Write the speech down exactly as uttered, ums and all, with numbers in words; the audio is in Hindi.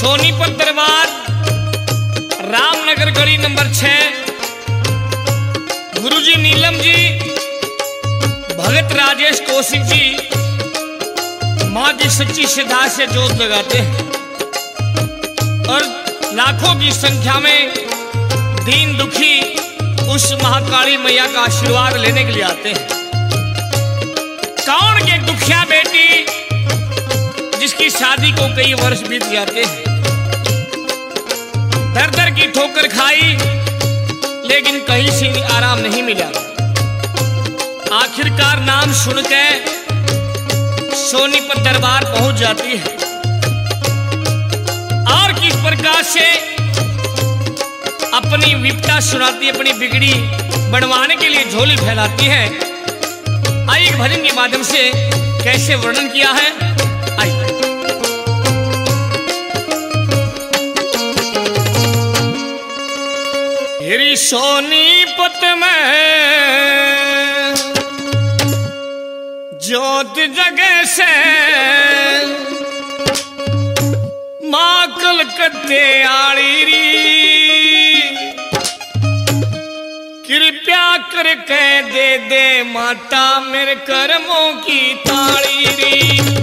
सोनीपत दरबार, रामनगर गली नंबर छह। गुरुजी नीलम जी, भगत राजेश कौशिक जी माँ की सच्ची श्रद्धा से जोत लगाते हैं और लाखों की संख्या में दीन दुखी उस महाकाली मैया का आशीर्वाद लेने के लिए आते हैं। कौन के दुखिया बेटी जिसकी शादी को कई वर्ष बीत जाते हैं, दर दर की ठोकर खाई लेकिन कहीं से आराम नहीं मिला। आखिरकार नाम सुनकर सोनीपत दरबार पहुंच जाती है और किस प्रकार से अपनी विपदा सुनाती, अपनी बिगड़ी बनवाने के लिए झोली फैलाती है। आइए भजन के माध्यम से कैसे वर्णन किया है, आइए। मेरी सोनीपत में जोत जगह से माँ कलकत्ते आड़ी री, कृपया करके दे दे माता मेरे कर्मों की ताड़ी री।